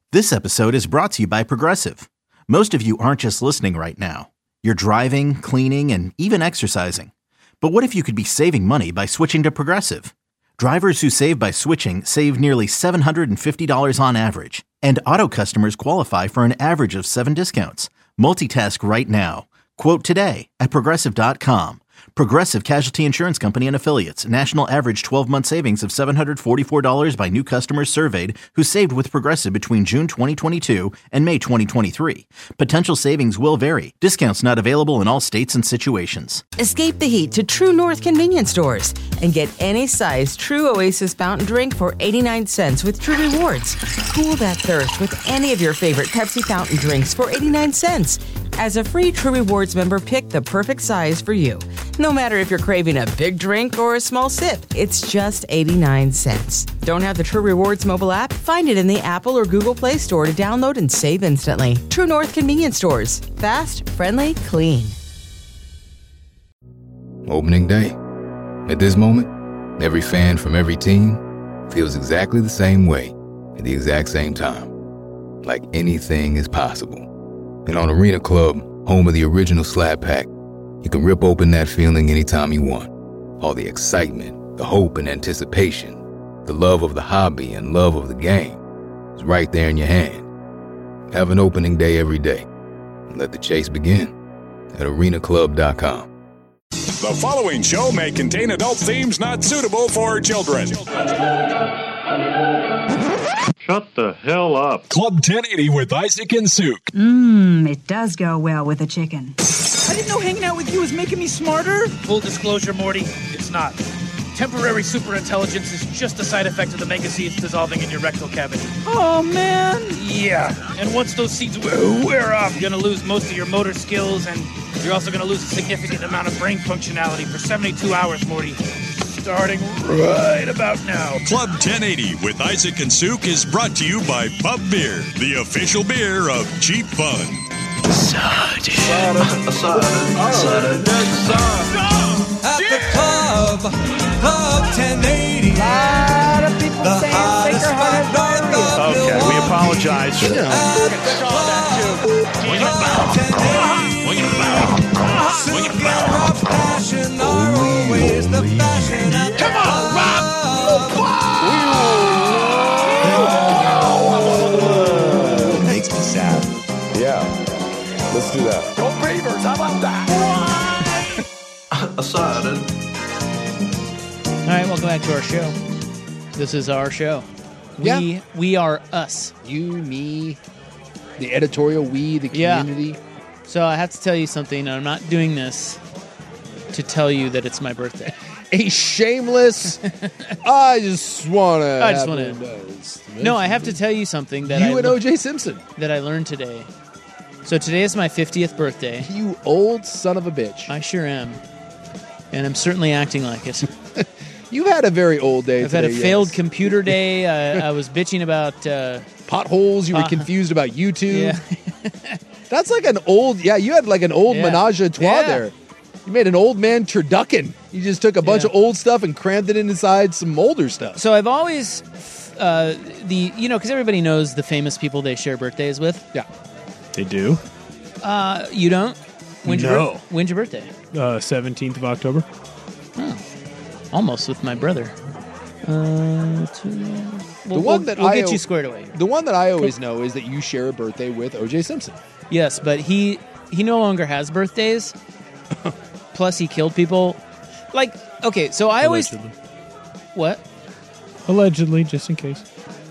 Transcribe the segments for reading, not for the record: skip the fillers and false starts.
This episode is brought to you by Progressive. Most of you aren't just listening right now. You're driving, cleaning, and even exercising. But what if you could be saving money by switching to Progressive? Drivers who save by switching save nearly $750 on average. And auto customers qualify for an average of 7 discounts. Multitask right now. Quote today at Progressive.com. Progressive Casualty Insurance Company and Affiliates. National average 12-month savings of $744 by new customers surveyed who saved with Progressive between June 2022 and May 2023. Potential savings will vary. Discounts not available in all states and situations. Escape the heat to True North convenience stores and get any size True Oasis fountain drink for 89 cents with True Rewards. Cool that thirst with any of your favorite Pepsi fountain drinks for 89 cents. As a free True Rewards member, pick the perfect size for you. No matter if you're craving a big drink or a small sip, it's just 89 cents. Don't have the True Rewards mobile app? Find it in the Apple or Google Play Store to download and save instantly. True North convenience stores. Fast, friendly, clean. Opening day. At this moment, every fan from every team feels exactly the same way at the exact same time. Like anything is possible. And on Arena Club, home of the original Slab Pack, you can rip open that feeling anytime you want. All the excitement, the hope and anticipation, the love of the hobby and love of the game is right there in your hand. Have an opening day every day. And let the chase begin at arenaclub.com. The following show may contain adult themes not suitable for children. Shut the hell up. Club 1080 with Isaac and Souk. It does go well with a chicken. I didn't know hanging out with you was making me smarter. Full disclosure, Morty, it's not. Temporary superintelligence is just a side effect of the mega seeds dissolving in your rectal cavity. Oh, man. Yeah, and once those seeds wear off, you're going to lose most of your motor skills, and you're also going to lose a significant amount of brain functionality for 72 hours, Morty. Starting right about now. Club 1080 with Isaac and Souk is brought to you by Pub Beer, the official beer of Cheap Fun. At the club, Club 1080. The hottest spot north of Okay, we apologize. At the club, Club 1080. Sick of passion are always the fashion. Come on, Rob! Makes me sad. Yeah, let's do that. Go Beavers, how about that? All right, welcome back to our show. This is our show. We are us. You, me, the editorial we, the community. Yeah. So I have to tell you something. I'm not doing this to tell you that it's my birthday. A shameless. I just want to. No, I have to tell you something that you and O.J. Simpson that I learned today. So today is my 50th birthday. You old son of a bitch. I sure am, and I'm certainly acting like it. You've had a very old day. I've had a failed computer day. I was bitching about potholes. You were confused about YouTube. Yeah. That's like an old. Yeah, you had like an old menage a trois there. You made an old man turducken. You just took a bunch of old stuff and crammed it inside some older stuff. So I've always because everybody knows the famous people they share birthdays with. Yeah, they do. You don't? When's No. When's your birthday? 17th of October. Oh, almost with my brother. We'll get you squared away. The one that I always know is that you share a birthday with O.J. Simpson. Yes, but he no longer has birthdays. Plus, he killed people. Like, okay, so I always... What? Allegedly, just in case.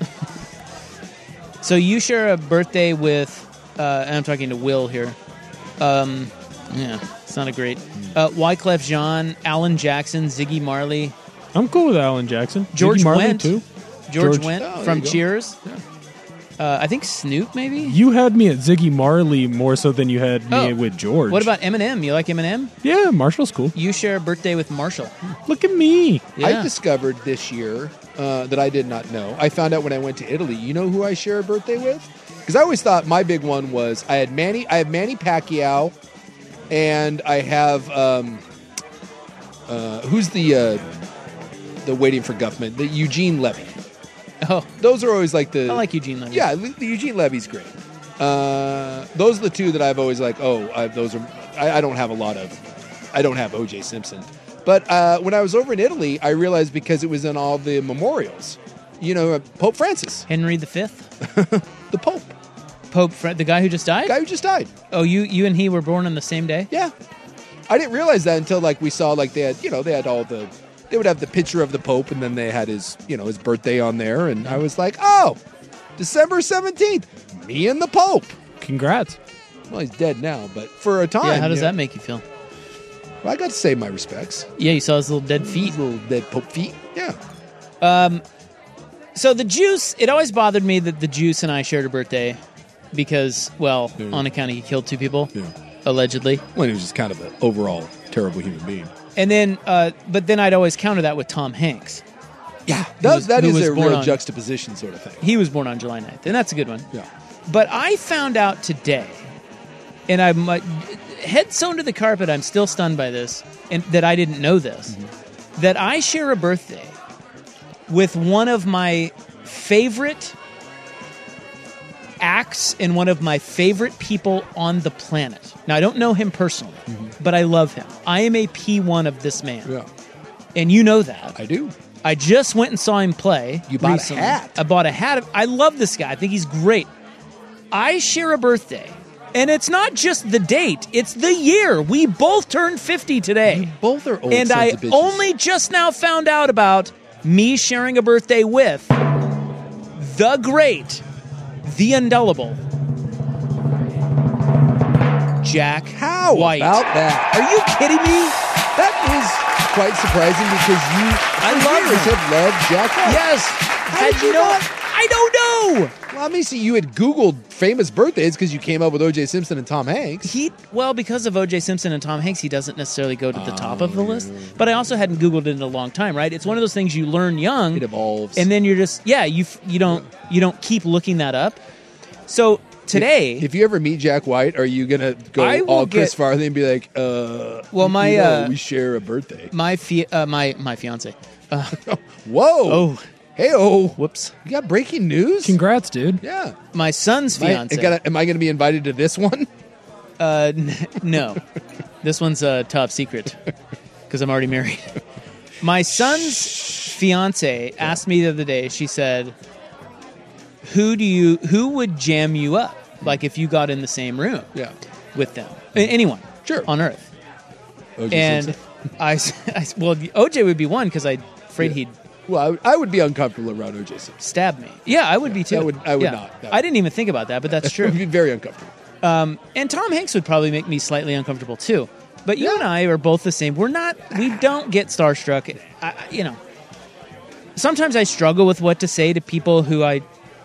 So you share a birthday with... and I'm talking to Will here. Yeah, it's not a great... Wyclef Jean, Alan Jackson, Ziggy Marley. I'm cool with Alan Jackson. George Ziggy Marley, Wendt. too. George Wendt from Cheers. Yeah. I think Snoop, maybe? You had me at Ziggy Marley more so than you had me with George. What about Eminem? You like Eminem? Yeah, Marshall's cool. You share a birthday with Marshall. Look at me. Yeah. I discovered this year that I did not know. I found out when I went to Italy. You know who I share a birthday with? Because I always thought my big one was I have Manny Pacquiao, and I have who's the waiting for Guffman? The Eugene Levy. Oh, Those are always like the. I like Eugene Levy. Yeah, the Eugene Levy's great. Those are the two that I've always like. Those are. I don't have a lot of. I don't have O.J. Simpson, but when I was over in Italy, I realized because it was in all the memorials. Pope Francis, Henry V, the Pope, the guy who just died. Oh, you and he were born on the same day. Yeah, I didn't realize that until we saw they had they had all the. They would have the picture of the Pope, and then they had his his birthday on there, and I was like, oh, December 17th, me and the Pope. Congrats. Well, he's dead now, but for a time. Yeah, how does that make you feel? Well, I got to say my respects. Yeah, you saw his little dead feet. His little dead Pope feet, yeah. So the Juice, it always bothered me that the Juice and I shared a birthday because, on account of he killed 2 people, allegedly. Well, he was just kind of an overall terrible human being. And then, but then I'd always counter that with Tom Hanks. Yeah, that is a real juxtaposition sort of thing. He was born on July 9th, and that's a good one. Yeah. But I found out today, and I'm head sewn to the carpet, I'm still stunned by this, and that I didn't know this, that I share a birthday with one of my favorite acts and one of my favorite people on the planet. Now, I don't know him personally, but I love him. I am a P1 of this man. Yeah. And you know that. I do. I just went and saw him play. You bought recently. a hat. I bought a hat. I love this guy. I think he's great. I share a birthday. And it's not just the date, it's the year. We both turned 50 today. You both are old and sons I of bitches. only just now found out about me sharing a birthday with the great, the indelible Jack White. How about that? Are you kidding me? That is quite surprising because I love have loved Jack White. Yes. How did you not? I don't know. Well, let me see. You had Googled famous birthdays because you came up with O.J. Simpson and Tom Hanks. Because of O.J. Simpson and Tom Hanks, he doesn't necessarily go to the top of the list. But I also hadn't Googled it in a long time, right? It's one of those things you learn young. It evolves. And then you're just, you don't keep looking that up. So today... If you ever meet Jack White, are you going to go all Chris Farley and be like, we share a birthday? My fiance. Whoa. Oh. Hey-oh. Whoops. You got breaking news? Congrats, dude. Yeah. My son's fiance. Am I going to be invited to this one? No. This one's top secret because I'm already married. My son's fiance asked me the other day, she said, who would jam you up? Like if you got in the same room with them. Anyone. Sure. On Earth. OJ and Simpson. OJ would be one because I'm afraid he'd... Well, I would be uncomfortable around O.J. Simpson. Stab me. Yeah, I would be too. I would not. I didn't even think about that, but that's true. I would be very uncomfortable. And Tom Hanks would probably make me slightly uncomfortable too. But you and I are both the same. We don't get starstruck. Sometimes I struggle with what to say to people who I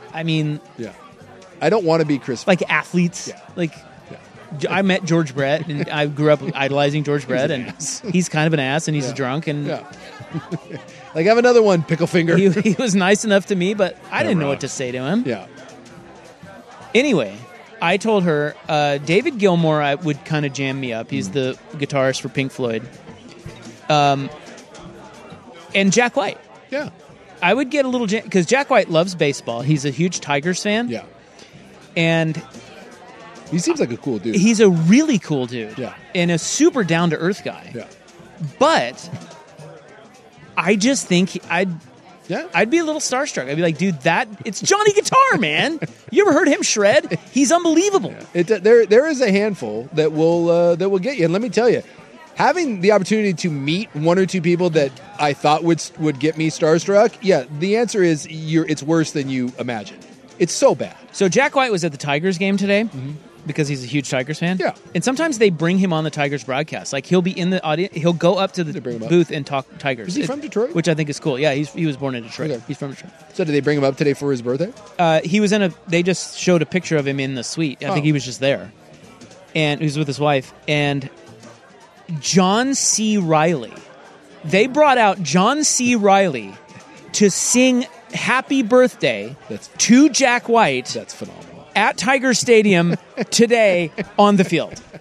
don't want to be Chris. Like athletes. Yeah. I met George Brett, and I grew up idolizing George Brett, and he's kind of an ass, and he's a drunk, and like have another one, pickle finger. He was nice enough to me, but I didn't know what to say to him. Yeah. Anyway, I told her David Gilmour would kind of jam me up. He's the guitarist for Pink Floyd, and Jack White. Yeah. I would get a little jam because Jack White loves baseball. He's a huge Tigers fan. Yeah. And he seems like a cool dude. He's a really cool dude. Yeah. And a super down-to-earth guy. Yeah. But I just think I'd be a little starstruck. I'd be like, dude, it's Johnny Guitar, man. You ever heard him shred? He's unbelievable. Yeah. There is a handful that will get you. And let me tell you, having the opportunity to meet one or two people that I thought would get me starstruck, the answer is it's worse than you imagine. It's so bad. So Jack White was at the Tigers game today because he's a huge Tigers fan. Yeah. And sometimes they bring him on the Tigers broadcast. Like he'll be in the audience. He'll go up to the booth and talk Tigers. Is he from Detroit? Which I think is cool. Yeah, he was born in Detroit. Okay. He's from Detroit. So did they bring him up today for his birthday? He was they just showed a picture of him in the suite. I think he was just there. And he was with his wife. And John C. Reilly. They brought out John C. Reilly to sing Happy Birthday to Jack White. That's phenomenal. At Tiger Stadium today on the field.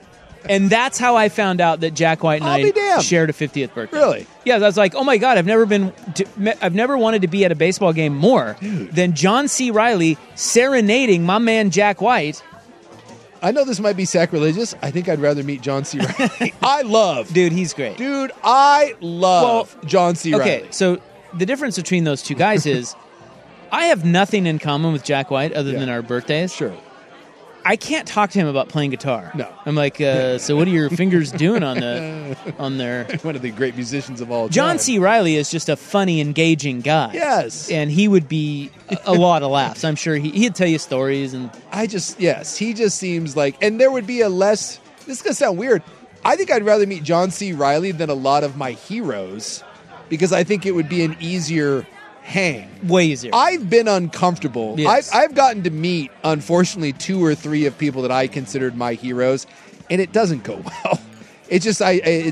And that's how I found out that Jack White and I'll be I damned. shared a 50th birthday. Really? Yeah, I was like, oh my God, I've never wanted to be at a baseball game more than John C. Reilly serenading my man Jack White. I know this might be sacrilegious. I think I'd rather meet John C. Reilly. Dude, he's great. Dude, I love John C. Reilly. Okay, so the difference between those two guys is I have nothing in common with Jack White other than our birthdays. Sure. I can't talk to him about playing guitar. No. I'm like, so what are your fingers doing on there? One of the great musicians of all time. John C. Reilly is just a funny, engaging guy. Yes. And he would be a lot of laughs. I'm sure he'd tell you stories. And he just seems like, and there would be this is going to sound weird. I think I'd rather meet John C. Reilly than a lot of my heroes because I think it would be an easier hang. Way easier. I've been uncomfortable. Yes. I've gotten to meet, unfortunately, 2 or 3 of people that I considered my heroes, and it doesn't go well. It's just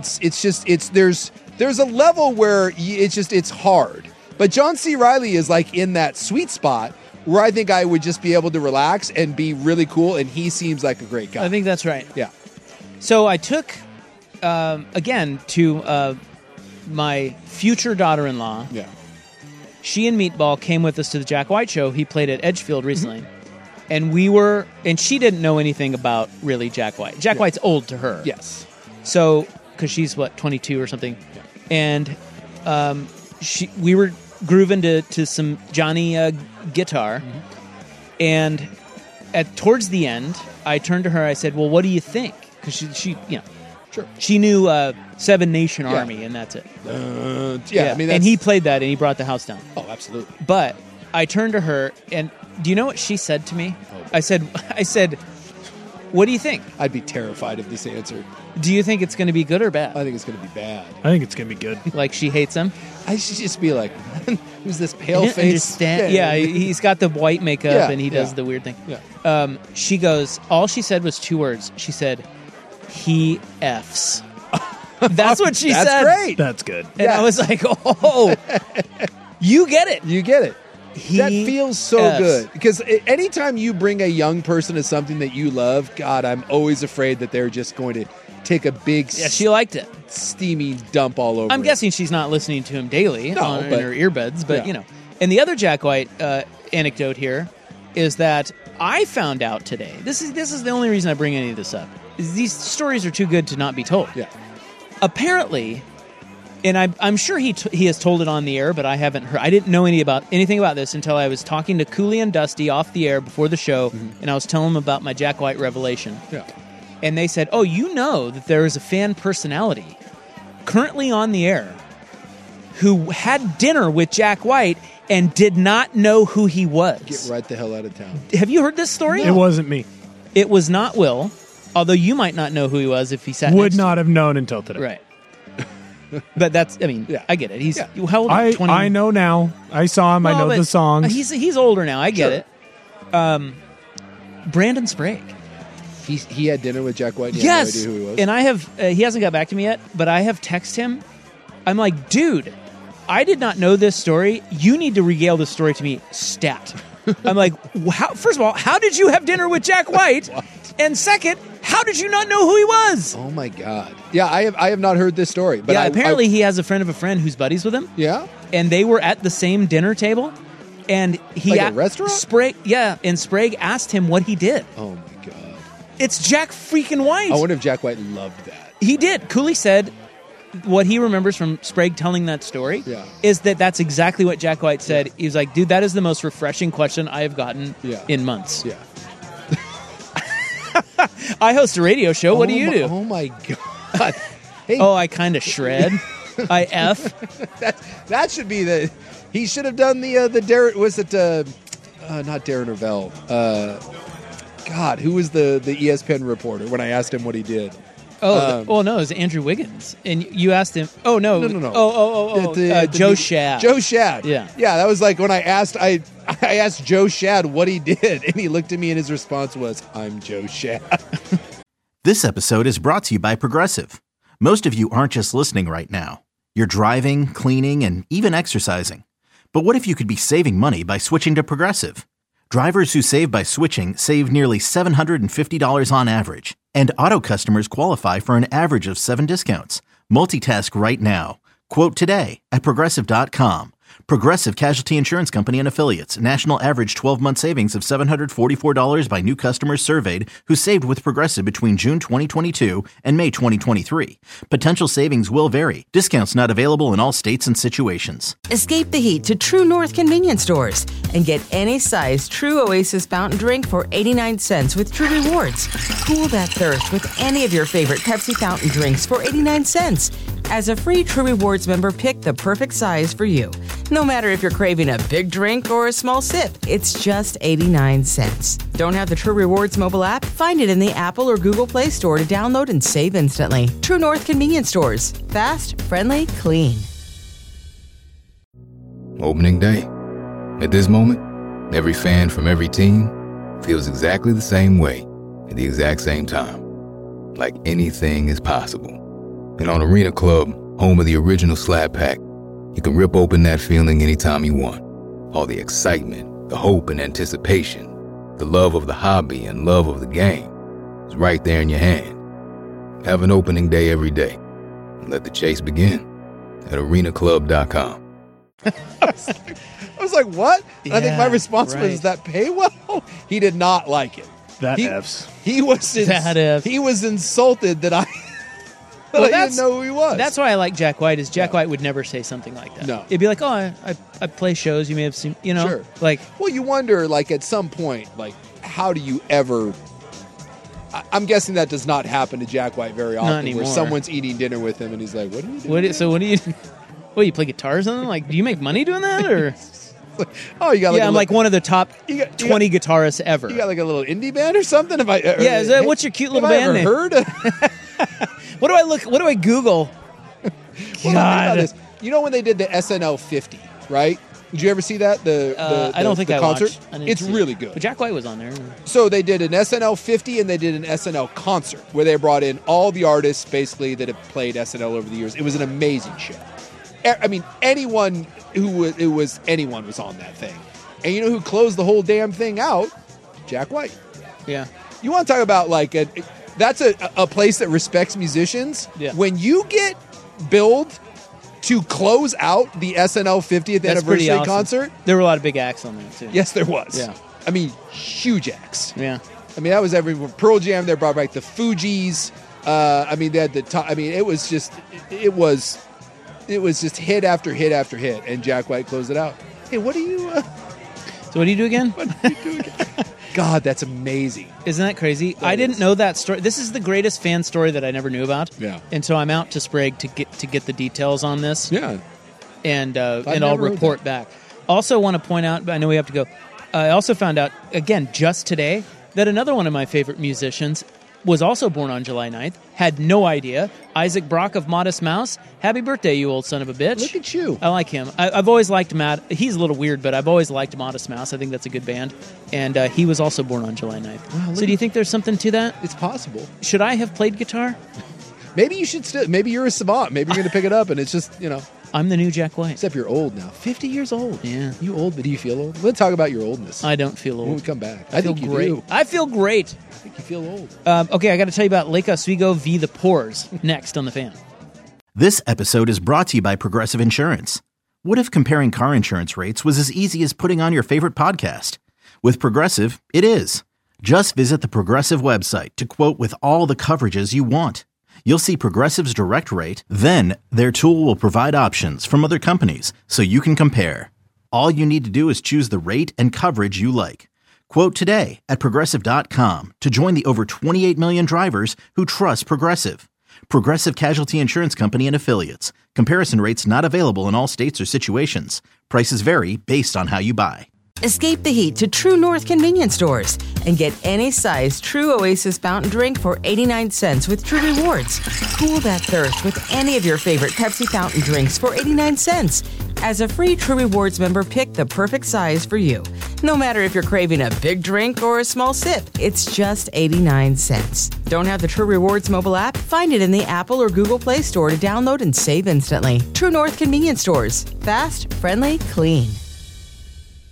there's a level where it's hard. But John C. Reilly is like in that sweet spot where I think I would just be able to relax and be really cool, and he seems like a great guy. I think that's right. Yeah. So I took, again, to my future daughter-in-law. Yeah. She and Meatball came with us to the Jack White show. He played at Edgefield recently. And she didn't know anything about really Jack White. Jack White's old to her. Yes. So, because she's 22 or something. Yeah. And we were grooving to some Johnny guitar. And towards the end, I turned to her, I said, well, what do you think? Because she Sure. She knew Seven Nation Army, and that's it. I mean, and he played that, and he brought the house down. Oh, absolutely. But I turned to her, and do you know what she said to me? I said, what do you think? I'd be terrified of this answer. Do you think it's going to be good or bad? I think it's going to be bad. I think it's going to be good. Like she hates him? I should just be like, who's this pale face? Yeah, he's got the white makeup, and he does the weird thing. Yeah. She goes, all she said was 2 words. She said, he F's. That's what she said. That's great. That's good. And I was like, oh, you get it. You get it. That feels so F's. good. Because anytime you bring a young person to something that you love, God, I'm always afraid that they're just going to take a big she liked it. Steamy dump all over I'm it. guessing she's not listening to him daily in her earbuds, but yeah. And the other Jack White anecdote here is that I found out today. This is the only reason I bring any of this up. Is these stories are too good to not be told. Yeah. Apparently, and I'm sure he has told it on the air, but I haven't heard. I didn't know anything about this until I was talking to Cooley and Dusty off the air before the show, and I was telling them about my Jack White revelation. Yeah. And they said, "Oh, you know that there is a fan personality currently on the air who had dinner with Jack White and did not know who he was." Get right the hell out of town. Have you heard this story? It wasn't me. It was not Will, although you might not know who he was if he sat Would next not have known until today. Right. But I get it. He's how old? I 20? I know now. I saw him. I know the songs. He's older now. I get it. Brandon Sprague. He had dinner with Jack White. And Yes, had no idea who he was. and I have. He hasn't got back to me yet, but I have texted him. I'm like, dude, I did not know this story. You need to regale this story to me. Stat. I'm like, first of all, how did you have dinner with Jack White? And second, how did you not know who he was? Oh my God! Yeah, I have not heard this story. But apparently he has a friend of a friend who's buddies with him. Yeah, and they were at the same dinner table, and he like a restaurant. Sprague, and Sprague asked him what he did. Oh my God! It's Jack freaking White. I wonder if Jack White loved that. He did. Cooley said what he remembers from Sprague telling that story is that's exactly what Jack White said. Yeah. He was like, dude, that is the most refreshing question I have gotten in months. Yeah. I host a radio show. What do you do? Oh my God. Hey. Oh, I kind of shred. I F. That should be he should have done the Darren, was it, not Darren Ravel. God, who was the ESPN reporter when I asked him what he did? No, it was Andrew Wiggins. And you asked him, No. Joe Shad. Joe Shad. Yeah. Yeah, that was like when I asked Joe Shad what he did, and he looked at me and his response was, I'm Joe Shad. This episode is brought to you by Progressive. Most of you aren't just listening right now. You're driving, cleaning, and even exercising. But what if you could be saving money by switching to Progressive? Drivers who save by switching save nearly $750 on average. And auto customers qualify for an average of 7 discounts. Multitask right now. Quote today at Progressive.com. Progressive Casualty Insurance Company and Affiliates. National average 12-month savings of $744 by new customers surveyed who saved with Progressive between June 2022 and May 2023. Potential savings will vary. Discounts not available in all states and situations. Escape the heat to True North convenience stores and get any size True Oasis fountain drink for 89 cents with True Rewards. Cool that thirst with any of your favorite Pepsi fountain drinks for 89 cents. As a free True Rewards member, pick the perfect size for you. No matter if you're craving a big drink or a small sip, it's just 89 cents. Don't have the True Rewards mobile app? Find it in the Apple or Google Play Store to download and save instantly. True North convenience stores. Fast, friendly, clean. Opening day. At this moment, every fan from every team feels exactly the same way at the exact same time. Like anything is possible. And on Arena Club, home of the original Slab Pack, you can rip open that feeling anytime you want. All the excitement, the hope and anticipation, the love of the hobby and love of the game is right there in your hand. Have an opening day every day. And let the chase begin at arenaclub.com. I was like, what? And I think my response was, that pay well? He did not like it. He was insulted that I didn't know who he was. That's why I like Jack White. Is Jack White would never say something like that. No, it'd be like, oh, I play shows. You may have seen, Sure. Like, well, you wonder, like, at some point, like, how do you ever? I'm guessing that does not happen to Jack White very often, where someone's eating dinner with him and he's like, "What are you doing?" What do you? What, you play guitar or something? Like, do you make money doing that, or? Oh, you got like I'm like one of the top 20 guitarists ever. You got like a little indie band or something? What's your cute little band name? Heard? What do I Google? God. You know when they did the SNL 50, right? Did you ever see that? I don't think the I concert? watched. It's really good. But Jack White was on there. So they did an SNL 50 and they did an SNL concert where they brought in all the artists basically that have played SNL over the years. It was an amazing show. I mean, anyone was on that thing. And you know who closed the whole damn thing out? Jack White. Yeah. You want to talk about like that's a place that respects musicians? Yeah. When you get billed to close out the SNL 50th anniversary concert. There were a lot of big acts on there, too. Yes, there was. Yeah. I mean, huge acts. Yeah. I mean, that was everyone. Pearl Jam, they brought back the Fugees. I mean, they had the top. I mean, it was just hit after hit after hit, and Jack White closed it out. Hey, what do you... So what do you do again? God, that's amazing. Isn't that crazy? I didn't know that story. This is the greatest fan story that I never knew about. Yeah. And so I'm out to Sprague to get the details on this. Yeah. And I'll report back. Also want to point out, I know we have to go, I also found out, again, just today, that another one of my favorite musicians was also born on July 9th. Had no idea. Isaac Brock of Modest Mouse. Happy birthday, you old son of a bitch. Look at you. I like him. I've always liked Matt. He's a little weird, but I've always liked Modest Mouse. I think that's a good band. And he was also born on July 9th. Wow, so do you think there's something to that? It's possible. Should I have played guitar? Maybe you should still. Maybe you're a savant. Maybe you're going to pick it up, and it's just, I'm the new Jack White. Except you're old now. 50 years old. Yeah. You old, but do you feel old? Let's talk about your oldness. I don't feel old. When we come back. I think you do. I feel great. I think you feel old. Okay, I got to tell you about Lake Oswego v. the Poors next on The Fan. This episode is brought to you by Progressive Insurance. What if comparing car insurance rates was as easy as putting on your favorite podcast? With Progressive, it is. Just visit the Progressive website to quote with all the coverages you want. You'll see Progressive's direct rate, then their tool will provide options from other companies so you can compare. All you need to do is choose the rate and coverage you like. Quote today at Progressive.com to join the over 28 million drivers who trust Progressive. Progressive Casualty Insurance Company and Affiliates. Comparison rates not available in all states or situations. Prices vary based on how you buy. Escape the heat to True North convenience stores and get any size True Oasis fountain drink for 89 cents with True Rewards. Cool that thirst with any of your favorite Pepsi fountain drinks for 89 cents. As a free True Rewards member, pick the perfect size for you. No matter if you're craving a big drink or a small sip, it's just 89 cents. Don't have the True Rewards mobile app? Find it in the Apple or Google Play Store to download and save instantly. True North convenience stores. Fast, friendly, clean.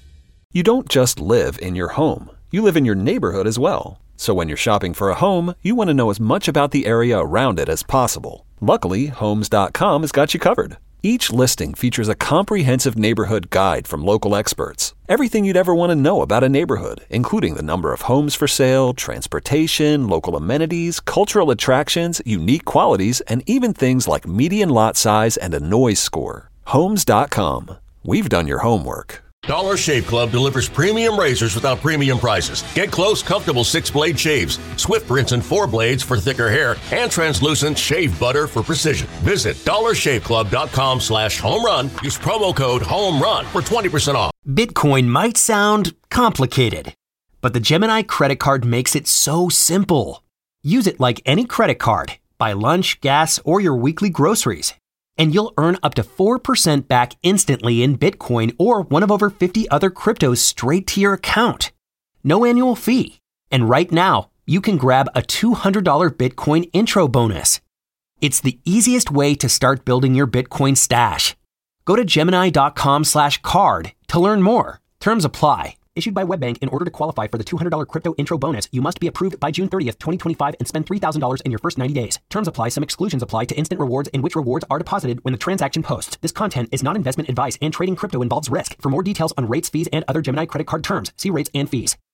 You don't just live in your home. You live in your neighborhood as well. So when you're shopping for a home, you want to know as much about the area around it as possible. Luckily, Homes.com has got you covered. Each listing features a comprehensive neighborhood guide from local experts. Everything you'd ever want to know about a neighborhood, including the number of homes for sale, transportation, local amenities, cultural attractions, unique qualities, and even things like median lot size and a noise score. Homes.com. We've done your homework. Dollar Shave Club delivers premium razors without premium prices. Get close, comfortable 6-blade shaves, swift rinse and 4 blades for thicker hair, and translucent shave butter for precision. Visit dollarshaveclub.com/homerun. Use promo code HOMERUN for 20% off. Bitcoin might sound complicated, but the Gemini credit card makes it so simple. Use it like any credit card. Buy lunch, gas, or your weekly groceries, and you'll earn up to 4% back instantly in Bitcoin or one of over 50 other cryptos straight to your account. No annual fee. And right now, you can grab a $200 Bitcoin intro bonus. It's the easiest way to start building your Bitcoin stash. Go to Gemini.com/card to learn more. Terms apply. Issued by WebBank. In order to qualify for the $200 crypto intro bonus, you must be approved by June 30th, 2025 and spend $3,000 in your first 90 days. Terms apply. Some exclusions apply to instant rewards in which rewards are deposited when the transaction posts. This content is not investment advice and trading crypto involves risk. For more details on rates, fees, and other Gemini credit card terms, see rates and fees.